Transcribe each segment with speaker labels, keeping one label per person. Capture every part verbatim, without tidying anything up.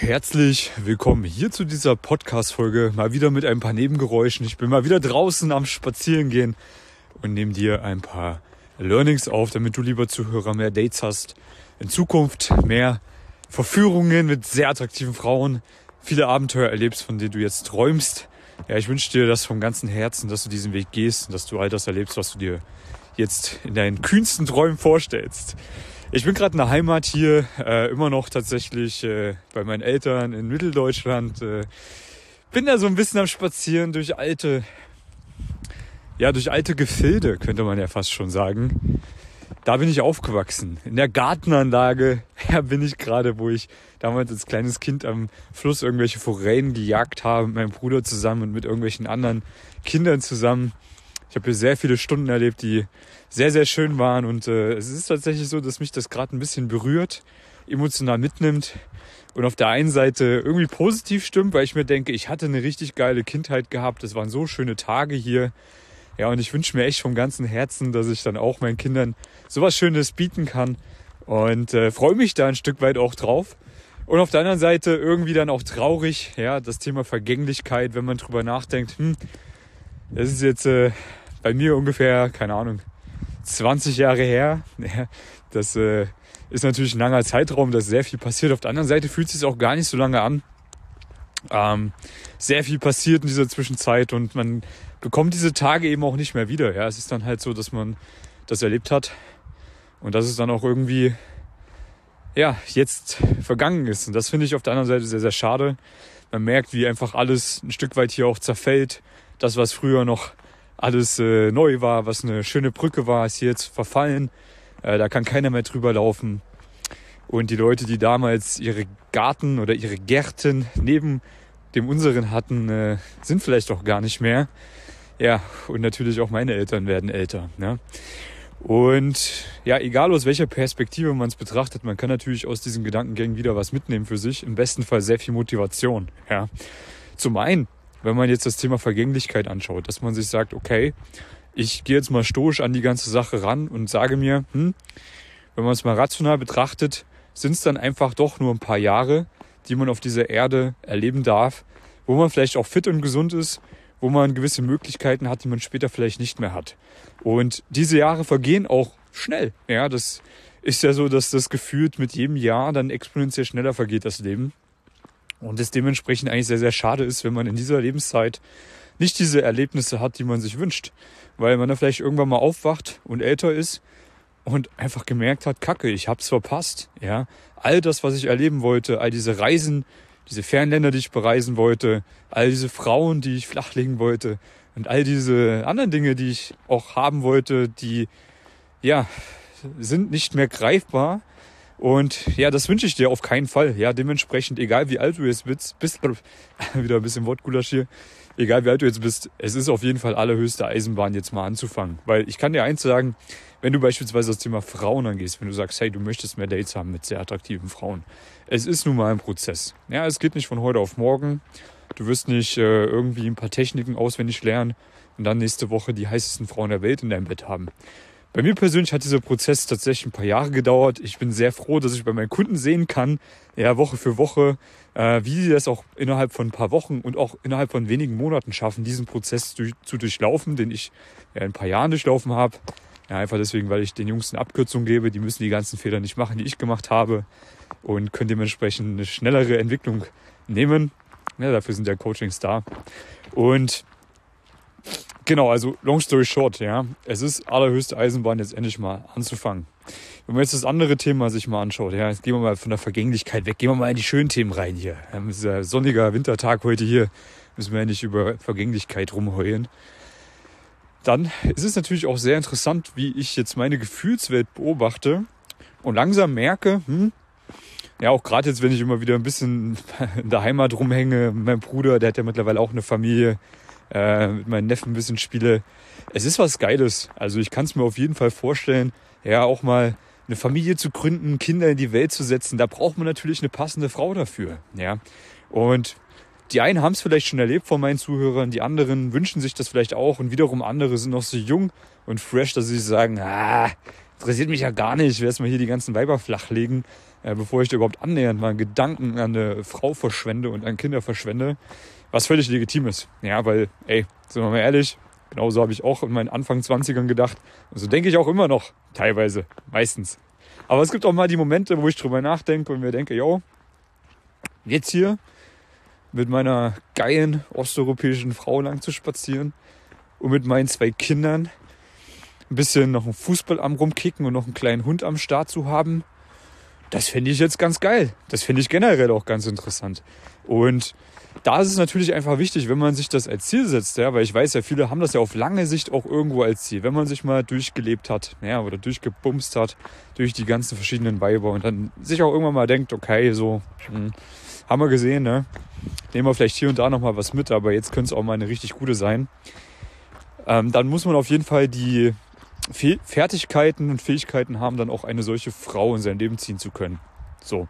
Speaker 1: Herzlich willkommen hier zu dieser Podcast-Folge, mal wieder mit ein paar Nebengeräuschen. Ich bin mal wieder draußen am Spazierengehen und nehme dir ein paar Learnings auf, damit du, lieber Zuhörer, mehr Dates hast. In Zukunft mehr Verführungen mit sehr attraktiven Frauen, viele Abenteuer erlebst, von denen du jetzt träumst. Ja, ich wünsche dir das vom ganzen Herzen, dass du diesen Weg gehst und dass du all das erlebst, was du dir jetzt in deinen kühnsten Träumen vorstellst. Ich bin gerade in der Heimat hier, äh, immer noch tatsächlich äh, bei meinen Eltern in Mitteldeutschland. Äh, bin da so ein bisschen am Spazieren durch alte, ja, durch alte Gefilde, könnte man ja fast schon sagen. Da bin ich aufgewachsen. In der Gartenanlage, ja, bin ich gerade, wo ich damals als kleines Kind am Fluss irgendwelche Forellen gejagt habe, mit meinem Bruder zusammen und mit irgendwelchen anderen Kindern zusammen. Ich habe hier sehr viele Stunden erlebt, die sehr, sehr schön waren. Und äh, es ist tatsächlich so, dass mich das gerade ein bisschen berührt, emotional mitnimmt und auf der einen Seite irgendwie positiv stimmt, weil ich mir denke, ich hatte eine richtig geile Kindheit gehabt. Es waren so schöne Tage hier. Ja, und ich wünsche mir echt vom ganzen Herzen, dass ich dann auch meinen Kindern sowas Schönes bieten kann. Und äh, freue mich da ein Stück weit auch drauf. Und auf der anderen Seite irgendwie dann auch traurig, ja, das Thema Vergänglichkeit, wenn man drüber nachdenkt, hm, das ist jetzt äh, bei mir ungefähr, keine Ahnung, zwanzig Jahre her. Ja, das äh, ist natürlich ein langer Zeitraum, da ist sehr viel passiert. Auf der anderen Seite fühlt es sich auch gar nicht so lange an. Ähm, sehr viel passiert in dieser Zwischenzeit und man bekommt diese Tage eben auch nicht mehr wieder. Ja, es ist dann halt so, dass man das erlebt hat und dass es dann auch irgendwie ja, jetzt vergangen ist. Und das finde ich auf der anderen Seite sehr, sehr schade. Man merkt, wie einfach alles ein Stück weit hier auch zerfällt. Das, was früher noch alles äh, neu war, was eine schöne Brücke war, ist hier jetzt verfallen. Äh, da kann keiner mehr drüber laufen. Und die Leute, die damals ihre Garten oder ihre Gärten neben dem unseren hatten, äh, sind vielleicht auch gar nicht mehr. Ja, und natürlich auch meine Eltern werden älter. Ne? Und ja, egal aus welcher Perspektive man es betrachtet, man kann natürlich aus diesen Gedankengängen wieder was mitnehmen für sich. Im besten Fall sehr viel Motivation. Ja. Zum einen, wenn man jetzt das Thema Vergänglichkeit anschaut, dass man sich sagt, okay, ich gehe jetzt mal stoisch an die ganze Sache ran und sage mir, hm, wenn man es mal rational betrachtet, sind es dann einfach doch nur ein paar Jahre, die man auf dieser Erde erleben darf, wo man vielleicht auch fit und gesund ist, wo man gewisse Möglichkeiten hat, die man später vielleicht nicht mehr hat. Und diese Jahre vergehen auch schnell. Ja, das ist ja so, dass das gefühlt mit jedem Jahr dann exponentiell schneller vergeht, das Leben. Und es dementsprechend eigentlich sehr, sehr schade ist, wenn man in dieser Lebenszeit nicht diese Erlebnisse hat, die man sich wünscht. Weil man dann vielleicht irgendwann mal aufwacht und älter ist und einfach gemerkt hat, Kacke, ich hab's verpasst. Ja, all das, was ich erleben wollte, all diese Reisen, diese Fernländer, die ich bereisen wollte, all diese Frauen, die ich flachlegen wollte und all diese anderen Dinge, die ich auch haben wollte, die ja sind nicht mehr greifbar. Und ja, das wünsche ich dir auf keinen Fall. Ja, dementsprechend, egal wie alt du jetzt bist, bist wieder ein bisschen Wortgulasch hier, egal wie alt du jetzt bist, es ist auf jeden Fall allerhöchste Eisenbahn, jetzt mal anzufangen. Weil ich kann dir eins sagen, wenn du beispielsweise das Thema Frauen angehst, wenn du sagst, hey, du möchtest mehr Dates haben mit sehr attraktiven Frauen, es ist nun mal ein Prozess. Ja, es geht nicht von heute auf morgen. Du wirst nicht äh, irgendwie ein paar Techniken auswendig lernen und dann nächste Woche die heißesten Frauen der Welt in deinem Bett haben. Bei mir persönlich hat dieser Prozess tatsächlich ein paar Jahre gedauert. Ich bin sehr froh, dass ich bei meinen Kunden sehen kann, ja, Woche für Woche, äh, wie sie das auch innerhalb von ein paar Wochen und auch innerhalb von wenigen Monaten schaffen, diesen Prozess durch, zu durchlaufen, den ich ja, in ein paar Jahren durchlaufen habe. Ja, einfach deswegen, weil ich den Jungs eine Abkürzung gebe. Die müssen die ganzen Fehler nicht machen, die ich gemacht habe und können dementsprechend eine schnellere Entwicklung nehmen. Ja, dafür sind ja Coachings da. Und genau, also long story short, ja, es ist allerhöchste Eisenbahn, jetzt endlich mal anzufangen. Wenn man jetzt das andere Thema sich mal anschaut, ja, jetzt gehen wir mal von der Vergänglichkeit weg, gehen wir mal in die schönen Themen rein hier. Ja, es ist ja sonniger Wintertag heute hier, müssen wir ja nicht über Vergänglichkeit rumheulen. Dann ist es natürlich auch sehr interessant, wie ich jetzt meine Gefühlswelt beobachte und langsam merke, hm, ja, auch gerade jetzt, wenn ich immer wieder ein bisschen in der Heimat rumhänge, mein Bruder, der hat ja mittlerweile auch eine Familie, äh, mit meinen Neffen ein bisschen spiele. Es ist was Geiles. Also ich kann es mir auf jeden Fall vorstellen, ja, auch mal eine Familie zu gründen, Kinder in die Welt zu setzen. Da braucht man natürlich eine passende Frau dafür. Ja, und die einen haben es vielleicht schon erlebt von meinen Zuhörern, die anderen wünschen sich das vielleicht auch und wiederum andere sind noch so jung und fresh, dass sie sagen, ah, interessiert mich ja gar nicht, ich werde jetzt mal hier die ganzen Weiber flachlegen. äh, bevor ich da überhaupt annähernd mal einen Gedanken an eine Frau verschwende und an Kinder verschwende, was völlig legitim ist. Ja, weil, ey, sind wir mal ehrlich, genauso habe ich auch in meinen Anfang zwanzigern gedacht. Und so denke ich auch immer noch, teilweise, meistens. Aber es gibt auch mal die Momente, wo ich drüber nachdenke und mir denke, yo, jetzt hier mit meiner geilen osteuropäischen Frau lang zu spazieren und mit meinen zwei Kindern ein bisschen noch einen Fußball am rumkicken und noch einen kleinen Hund am Start zu haben, das finde ich jetzt ganz geil. Das finde ich generell auch ganz interessant. Und da ist es natürlich einfach wichtig, wenn man sich das als Ziel setzt, ja, weil ich weiß ja, viele haben das ja auf lange Sicht auch irgendwo als Ziel, wenn man sich mal durchgelebt hat, ja, oder durchgebumst hat durch die ganzen verschiedenen Weiber und dann sich auch irgendwann mal denkt, okay, so, hm, haben wir gesehen, ne, nehmen wir vielleicht hier und da nochmal was mit, aber jetzt könnte es auch mal eine richtig gute sein. Ähm, dann muss man auf jeden Fall die Fe- Fertigkeiten und Fähigkeiten haben, dann auch eine solche Frau in sein Leben ziehen zu können. So.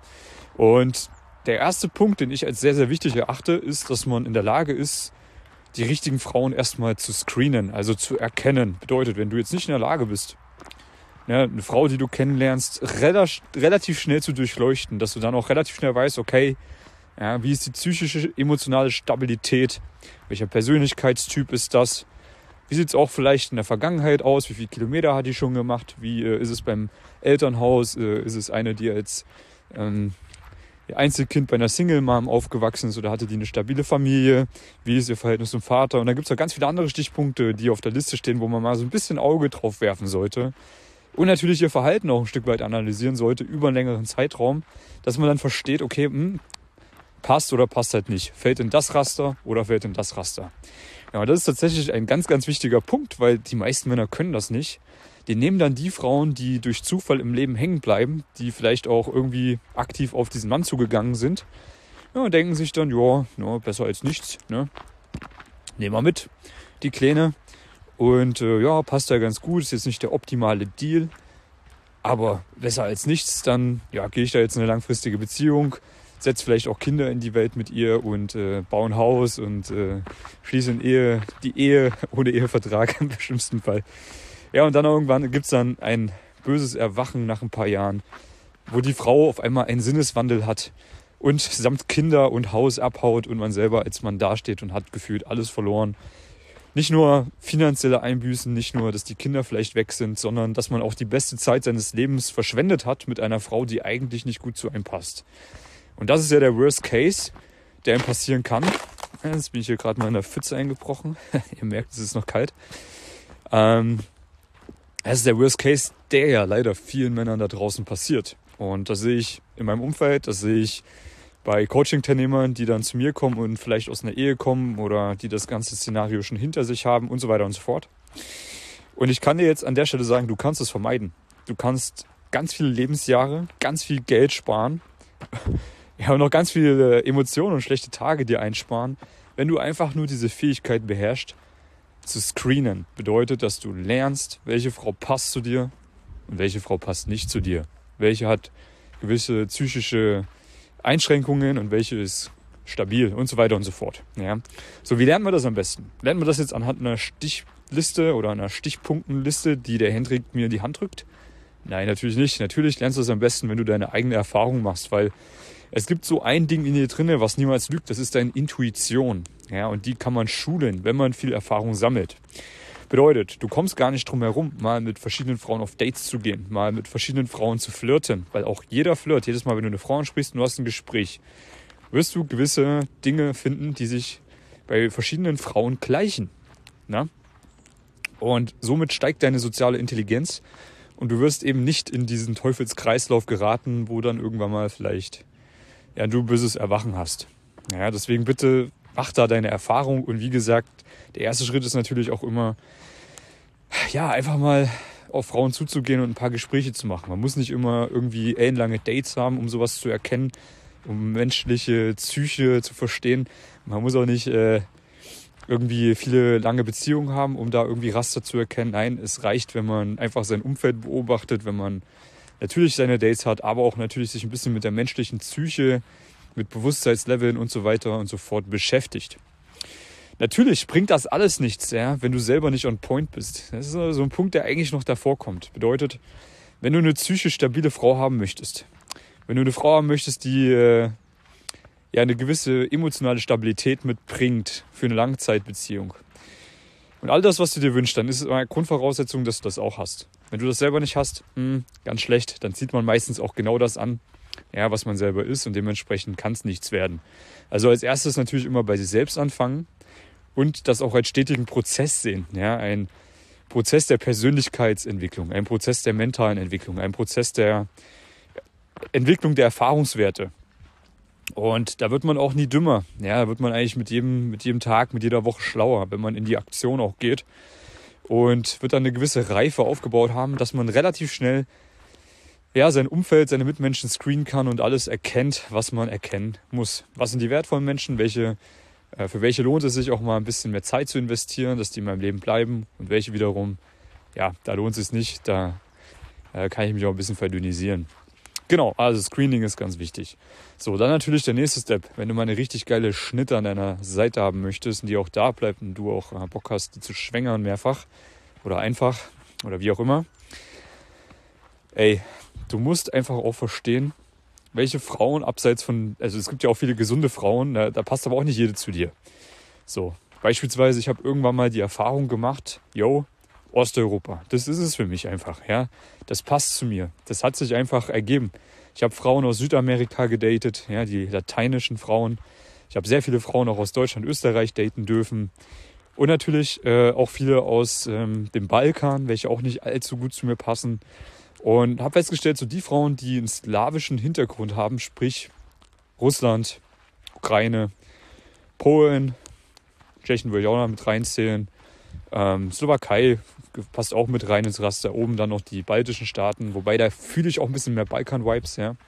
Speaker 1: Und der erste Punkt, den ich als sehr, sehr wichtig erachte, ist, dass man in der Lage ist, die richtigen Frauen erstmal zu screenen, also zu erkennen. Bedeutet, wenn du jetzt nicht in der Lage bist, ja, eine Frau, die du kennenlernst, rela- relativ schnell zu durchleuchten, dass du dann auch relativ schnell weißt, okay, ja, wie ist die psychische, emotionale Stabilität, welcher Persönlichkeitstyp ist das, wie sieht es auch vielleicht in der Vergangenheit aus, wie viele Kilometer hat die schon gemacht, wie äh, ist es beim Elternhaus, äh, ist es eine, die als ähm, Einzelkind bei einer Single-Mom aufgewachsen ist oder hatte die eine stabile Familie, wie ist ihr Verhältnis zum Vater, und da gibt es auch ganz viele andere Stichpunkte, die auf der Liste stehen, wo man mal so ein bisschen Auge drauf werfen sollte und natürlich ihr Verhalten auch ein Stück weit analysieren sollte über einen längeren Zeitraum, dass man dann versteht, okay, mh, passt oder passt halt nicht, fällt in das Raster oder fällt in das Raster. Ja, das ist tatsächlich ein ganz, ganz wichtiger Punkt, weil die meisten Männer können das nicht. Die nehmen dann die Frauen, die durch Zufall im Leben hängen bleiben, die vielleicht auch irgendwie aktiv auf diesen Mann zugegangen sind, ja, und denken sich dann, ja, ja, besser als nichts, ne? Nehmen wir mit, die Kleine. Und äh, ja, passt ja ganz gut, ist jetzt nicht der optimale Deal, aber besser als nichts, dann ja, gehe ich da jetzt in eine langfristige Beziehung, setze vielleicht auch Kinder in die Welt mit ihr und äh, baue ein Haus und äh, schließe eine Ehe, die Ehe ohne Ehevertrag im schlimmsten Fall. Ja, und dann irgendwann gibt es dann ein böses Erwachen nach ein paar Jahren, wo die Frau auf einmal einen Sinneswandel hat und samt Kinder und Haus abhaut und man selber als Mann dasteht und hat gefühlt alles verloren. Nicht nur finanzielle Einbüßen, nicht nur, dass die Kinder vielleicht weg sind, sondern dass man auch die beste Zeit seines Lebens verschwendet hat mit einer Frau, die eigentlich nicht gut zu einem passt. Und das ist ja der Worst Case, der ihm passieren kann. Jetzt bin ich hier gerade mal in der Pfütze eingebrochen. Ihr merkt, es ist noch kalt. Ähm, das ist der Worst Case, der ja leider vielen Männern da draußen passiert. Und das sehe ich in meinem Umfeld, das sehe ich bei Coaching-Teilnehmern, die dann zu mir kommen und vielleicht aus einer Ehe kommen oder die das ganze Szenario schon hinter sich haben und so weiter und so fort. Und ich kann dir jetzt an der Stelle sagen, du kannst es vermeiden. Du kannst ganz viele Lebensjahre, ganz viel Geld sparen, ja, und noch ganz viele Emotionen und schlechte Tage dir einsparen, wenn du einfach nur diese Fähigkeit beherrschst, zu screenen. Bedeutet, dass du lernst, welche Frau passt zu dir und welche Frau passt nicht zu dir. Welche hat gewisse psychische Einschränkungen und welche ist stabil und so weiter und so fort. Ja. So, wie lernt man das am besten? Lernt man das jetzt anhand einer Stichliste oder einer Stichpunktenliste, die der Hendrik mir in die Hand drückt? Nein, natürlich nicht. Natürlich lernst du das am besten, wenn du deine eigene Erfahrung machst, weil es gibt so ein Ding in dir drin, was niemals lügt, das ist deine Intuition. Ja, und die kann man schulen, wenn man viel Erfahrung sammelt. Bedeutet, du kommst gar nicht drum herum, mal mit verschiedenen Frauen auf Dates zu gehen, mal mit verschiedenen Frauen zu flirten, weil auch jeder Flirt, jedes Mal, wenn du eine Frau ansprichst und du hast ein Gespräch, wirst du gewisse Dinge finden, die sich bei verschiedenen Frauen gleichen. Na? Und somit steigt deine soziale Intelligenz und du wirst eben nicht in diesen Teufelskreislauf geraten, wo dann irgendwann mal vielleicht ja, du böses Erwachen hast. Ja, deswegen bitte mach da deine Erfahrung und wie gesagt, der erste Schritt ist natürlich auch immer, ja, einfach mal auf Frauen zuzugehen und ein paar Gespräche zu machen. Man muss nicht immer irgendwie ellenlange Dates haben, um sowas zu erkennen, um menschliche Psyche zu verstehen. Man muss auch nicht äh, irgendwie viele lange Beziehungen haben, um da irgendwie Raster zu erkennen. Nein, es reicht, wenn man einfach sein Umfeld beobachtet, wenn man natürlich seine Dates hat, aber auch natürlich sich ein bisschen mit der menschlichen Psyche, mit Bewusstseinsleveln und so weiter und so fort beschäftigt. Natürlich bringt das alles nichts, ja, wenn du selber nicht on point bist. Das ist so ein Punkt, der eigentlich noch davor kommt. Bedeutet, wenn du eine psychisch stabile Frau haben möchtest, Wenn du eine Frau haben möchtest, die äh, ja eine gewisse emotionale Stabilität mitbringt für eine Langzeitbeziehung und all das, was du dir wünschst, dann ist es eine Grundvoraussetzung, dass du das auch hast. Wenn du das selber nicht hast, mh, ganz schlecht, dann zieht man meistens auch genau das an, ja, was man selber ist, und dementsprechend kann es nichts werden. Also als erstes natürlich immer bei sich selbst anfangen und das auch als stetigen Prozess sehen. Ja, ein Prozess der Persönlichkeitsentwicklung, ein Prozess der mentalen Entwicklung, ein Prozess der Entwicklung der Erfahrungswerte. Und da wird man auch nie dümmer. Ja, da wird man eigentlich mit jedem, mit jedem Tag, mit jeder Woche schlauer, wenn man in die Aktion auch geht. Und wird dann eine gewisse Reife aufgebaut haben, dass man relativ schnell ja, sein Umfeld, seine Mitmenschen screenen kann und alles erkennt, was man erkennen muss. Was sind die wertvollen Menschen, welche, äh, für welche lohnt es sich auch mal ein bisschen mehr Zeit zu investieren, dass die in meinem Leben bleiben, und welche wiederum, ja, da lohnt es sich nicht, da äh, kann ich mich auch ein bisschen verdünnisieren. Genau, also Screening ist ganz wichtig. So, dann natürlich der nächste Step. Wenn du mal eine richtig geile Schnitte an deiner Seite haben möchtest und die auch da bleibt und du auch äh, Bock hast, die zu schwängern mehrfach oder einfach oder wie auch immer. Ey, du musst einfach auch verstehen, welche Frauen abseits von, also es gibt ja auch viele gesunde Frauen, da, da passt aber auch nicht jede zu dir. So, beispielsweise, ich habe irgendwann mal die Erfahrung gemacht, yo, Osteuropa, das ist es für mich einfach, ja. Das passt zu mir, das hat sich einfach ergeben. Ich habe Frauen aus Südamerika gedatet, ja, die lateinischen Frauen. Ich habe sehr viele Frauen auch aus Deutschland, Österreich daten dürfen. Und natürlich äh, auch viele aus ähm, dem Balkan, welche auch nicht allzu gut zu mir passen. Und habe festgestellt, so die Frauen, die einen slawischen Hintergrund haben, sprich Russland, Ukraine, Polen, Tschechien würde ich auch noch mit reinzählen, ähm, Slowakei passt auch mit rein ins Raster, oben dann noch die baltischen Staaten, wobei da fühle ich auch ein bisschen mehr Balkan-Vibes, ja.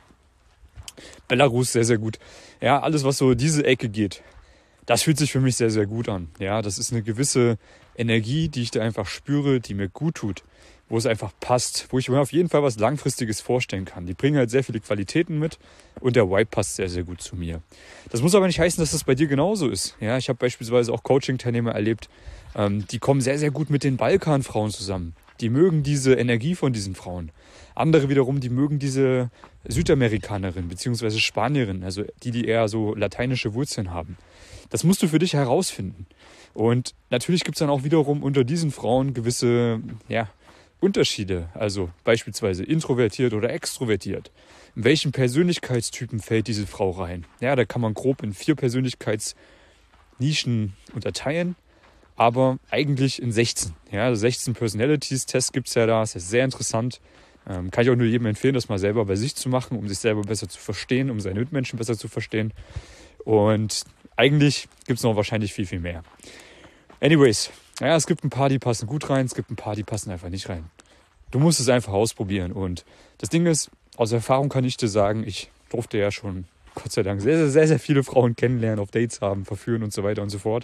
Speaker 1: Belarus sehr, sehr gut. Ja, alles, was so diese Ecke geht, das fühlt sich für mich sehr, sehr gut an. Ja, das ist eine gewisse Energie, die ich da einfach spüre, die mir gut tut, wo es einfach passt, wo ich mir auf jeden Fall was Langfristiges vorstellen kann. Die bringen halt sehr viele Qualitäten mit und der Vibe passt sehr, sehr gut zu mir. Das muss aber nicht heißen, dass das bei dir genauso ist. Ja, ich habe beispielsweise auch Coaching-Teilnehmer erlebt, ähm, die kommen sehr, sehr gut mit den Balkanfrauen zusammen. Die mögen diese Energie von diesen Frauen. Andere wiederum, die mögen diese Südamerikanerin bzw. Spanierin, also die, die eher so lateinische Wurzeln haben. Das musst du für dich herausfinden. Und natürlich gibt es dann auch wiederum unter diesen Frauen gewisse, ja, Unterschiede, also beispielsweise introvertiert oder extrovertiert. In welchen Persönlichkeitstypen fällt diese Frau rein? Ja, da kann man grob in vier Persönlichkeitsnischen unterteilen, aber eigentlich in sechzehn. Ja, also sechzehn Personalities-Tests gibt es ja da, das ist sehr interessant. Ähm, kann ich auch nur jedem empfehlen, das mal selber bei sich zu machen, um sich selber besser zu verstehen, um seine Mitmenschen besser zu verstehen. Und eigentlich gibt es noch wahrscheinlich viel, viel mehr. Anyways, ja, es gibt ein paar, die passen gut rein, es gibt ein paar, die passen einfach nicht rein. Du musst es einfach ausprobieren. Und das Ding ist, aus Erfahrung kann ich dir sagen, ich durfte ja schon, Gott sei Dank, sehr, sehr, sehr, sehr viele Frauen kennenlernen, auf Dates haben, verführen und so weiter und so fort.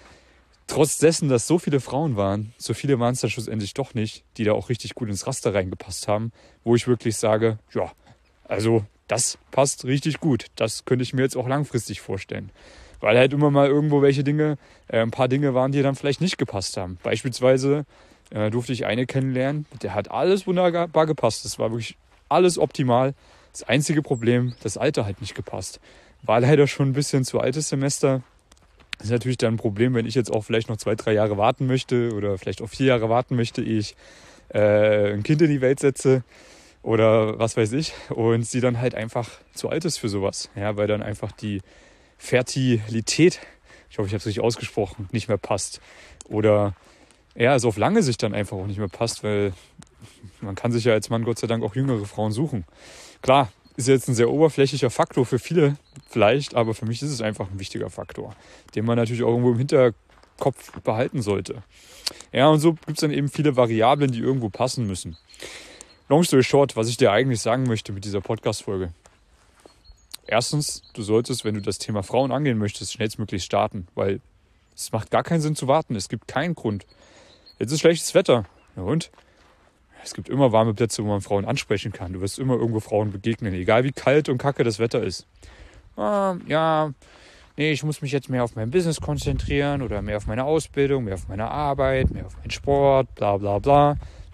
Speaker 1: Trotz dessen, dass so viele Frauen waren, so viele waren es dann schlussendlich doch nicht, die da auch richtig gut ins Raster reingepasst haben, wo ich wirklich sage, ja, also das passt richtig gut. Das könnte ich mir jetzt auch langfristig vorstellen. Weil halt immer mal irgendwo welche Dinge, äh, ein paar Dinge waren, die dann vielleicht nicht gepasst haben. Beispielsweise äh, durfte ich eine kennenlernen, der hat alles wunderbar gepasst. Das war wirklich alles optimal. Das einzige Problem, das Alter hat nicht gepasst. War leider schon ein bisschen zu altes Semester. Das ist natürlich dann ein Problem, wenn ich jetzt auch vielleicht noch zwei, drei Jahre warten möchte oder vielleicht auch vier Jahre warten möchte, ehe ich äh, ein Kind in die Welt setze oder was weiß ich. Und sie dann halt einfach zu alt ist für sowas. Ja, weil dann einfach die Fertilität, ich hoffe, ich habe es richtig ausgesprochen, nicht mehr passt. Oder ja, also auf lange Sicht dann einfach auch nicht mehr passt, weil man kann sich ja als Mann Gott sei Dank auch jüngere Frauen suchen. Klar, ist jetzt ein sehr oberflächlicher Faktor für viele vielleicht, aber für mich ist es einfach ein wichtiger Faktor, den man natürlich auch irgendwo im Hinterkopf behalten sollte. Ja, und so gibt es dann eben viele Variablen, die irgendwo passen müssen. Long story short, was ich dir eigentlich sagen möchte mit dieser Podcast-Folge. Erstens, du solltest, wenn du das Thema Frauen angehen möchtest, schnellstmöglich starten, weil es macht gar keinen Sinn zu warten. Es gibt keinen Grund. Jetzt ist schlechtes Wetter. Ja und? Es gibt immer warme Plätze, wo man Frauen ansprechen kann. Du wirst immer irgendwo Frauen begegnen, egal wie kalt und kacke das Wetter ist. Ah, ja, nee, ich muss mich jetzt mehr auf mein Business konzentrieren oder mehr auf meine Ausbildung, mehr auf meine Arbeit, mehr auf meinen Sport, bla bla bla.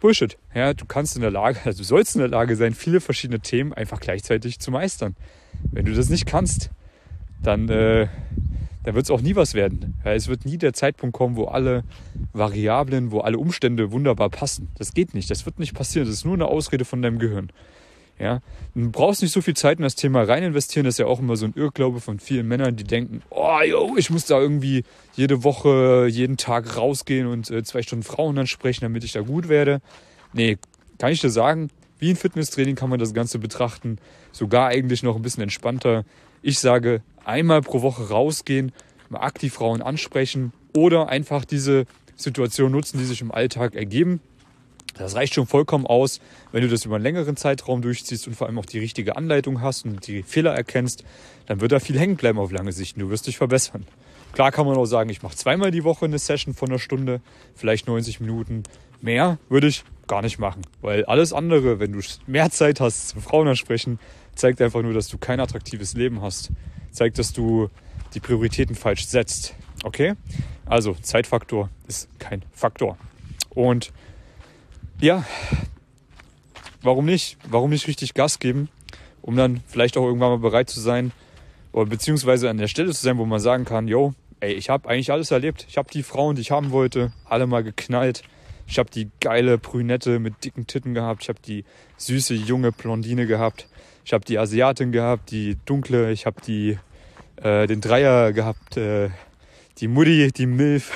Speaker 1: Bullshit. Ja, du kannst in der Lage, also du sollst in der Lage sein, viele verschiedene Themen einfach gleichzeitig zu meistern. Wenn du das nicht kannst, dann, äh, dann wird es auch nie was werden. Ja, es wird nie der Zeitpunkt kommen, wo alle Variablen, wo alle Umstände wunderbar passen. Das geht nicht, das wird nicht passieren. Das ist nur eine Ausrede von deinem Gehirn. Ja, du brauchst nicht so viel Zeit in das Thema rein investieren. Das ist ja auch immer so ein Irrglaube von vielen Männern, die denken, oh, yo, ich muss da irgendwie jede Woche, jeden Tag rausgehen und äh, zwei Stunden Frauen ansprechen, damit ich da gut werde. Nee, kann ich dir sagen, wie ein Fitnesstraining kann man das Ganze betrachten. Sogar eigentlich noch ein bisschen entspannter. Ich sage, einmal pro Woche rausgehen, mal aktiv Frauen ansprechen oder einfach diese Situation nutzen, die sich im Alltag ergeben. Das reicht schon vollkommen aus, wenn du das über einen längeren Zeitraum durchziehst und vor allem auch die richtige Anleitung hast und die Fehler erkennst, dann wird da viel hängen bleiben auf lange Sicht und du wirst dich verbessern. Klar kann man auch sagen, ich mache zweimal die Woche eine Session von einer Stunde, vielleicht neunzig Minuten. Mehr würde ich gar nicht machen, weil alles andere, wenn du mehr Zeit hast zum Frauen ansprechen, zeigt einfach nur, dass du kein attraktives Leben hast. Zeigt, dass du die Prioritäten falsch setzt. Okay? Also Zeitfaktor ist kein Faktor. Und ja, warum nicht? Warum nicht richtig Gas geben, um dann vielleicht auch irgendwann mal bereit zu sein oder beziehungsweise an der Stelle zu sein, wo man sagen kann, yo, ey, ich habe eigentlich alles erlebt. Ich habe die Frauen, die ich haben wollte, alle mal geknallt. Ich habe die geile Brünette mit dicken Titten gehabt. Ich habe die süße, junge Blondine gehabt. Ich habe die Asiatin gehabt, die dunkle. Ich habe die äh, den Dreier gehabt, äh, die Mutti, die Milf.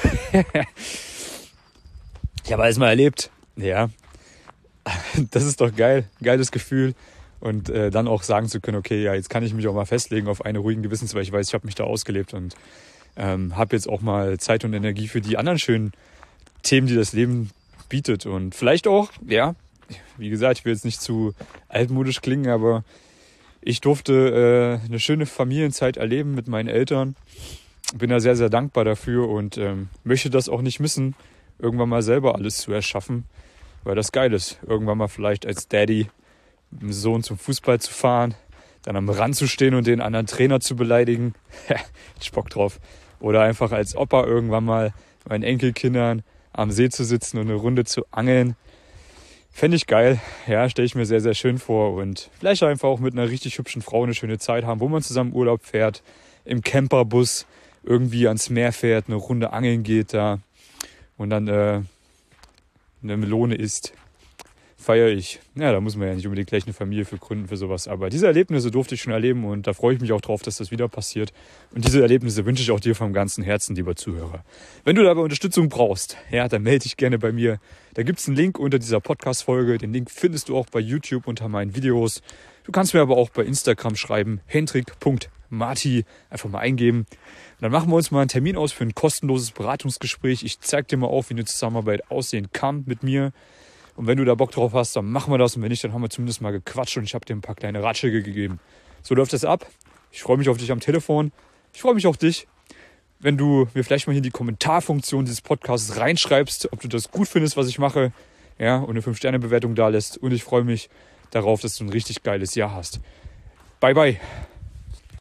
Speaker 1: Ich habe alles mal erlebt. Ja, das ist doch geil, geiles Gefühl und äh, dann auch sagen zu können, okay, ja, jetzt kann ich mich auch mal festlegen auf eine ruhigen Gewissens, weil ich weiß, ich habe mich da ausgelebt und ähm, habe jetzt auch mal Zeit und Energie für die anderen schönen Themen, die das Leben bietet und vielleicht auch, ja, wie gesagt, ich will jetzt nicht zu altmodisch klingen, aber ich durfte äh, eine schöne Familienzeit erleben mit meinen Eltern, bin da sehr, sehr dankbar dafür und ähm, möchte das auch nicht missen, irgendwann mal selber alles zu erschaffen. Weil das geil ist, irgendwann mal vielleicht als Daddy mit dem Sohn zum Fußball zu fahren, dann am Rand zu stehen und den anderen Trainer zu beleidigen. Ich Bock drauf. Oder einfach als Opa irgendwann mal meinen Enkelkindern am See zu sitzen und eine Runde zu angeln. Fände ich geil. Ja, stelle ich mir sehr, sehr schön vor. Und vielleicht einfach auch mit einer richtig hübschen Frau eine schöne Zeit haben, wo man zusammen Urlaub fährt, im Camperbus irgendwie ans Meer fährt, eine Runde angeln geht da und dann äh, eine Melone isst, feiere ich. Ja, da muss man ja nicht unbedingt gleich eine Familie für gründen für sowas. Aber diese Erlebnisse durfte ich schon erleben und da freue ich mich auch drauf, dass das wieder passiert. Und diese Erlebnisse wünsche ich auch dir vom ganzen Herzen, lieber Zuhörer. Wenn du dabei Unterstützung brauchst, ja, dann melde dich gerne bei mir. Da gibt es einen Link unter dieser Podcast-Folge. Den Link findest du auch bei YouTube unter meinen Videos. Du kannst mir aber auch bei Instagram schreiben, hendrik punkt marti, einfach mal eingeben. Und dann machen wir uns mal einen Termin aus für ein kostenloses Beratungsgespräch. Ich zeige dir mal auf, wie eine Zusammenarbeit aussehen kann mit mir. Und wenn du da Bock drauf hast, dann machen wir das. Und wenn nicht, dann haben wir zumindest mal gequatscht und ich habe dir ein paar kleine Ratschläge gegeben. So läuft das ab. Ich freue mich auf dich am Telefon. Ich freue mich auf dich, wenn du mir vielleicht mal hier in die Kommentarfunktion dieses Podcasts reinschreibst, ob du das gut findest, was ich mache. Ja, und eine fünf Sterne Bewertung da lässt. Und ich freue mich darauf, dass du ein richtig geiles Jahr hast. Bye, bye.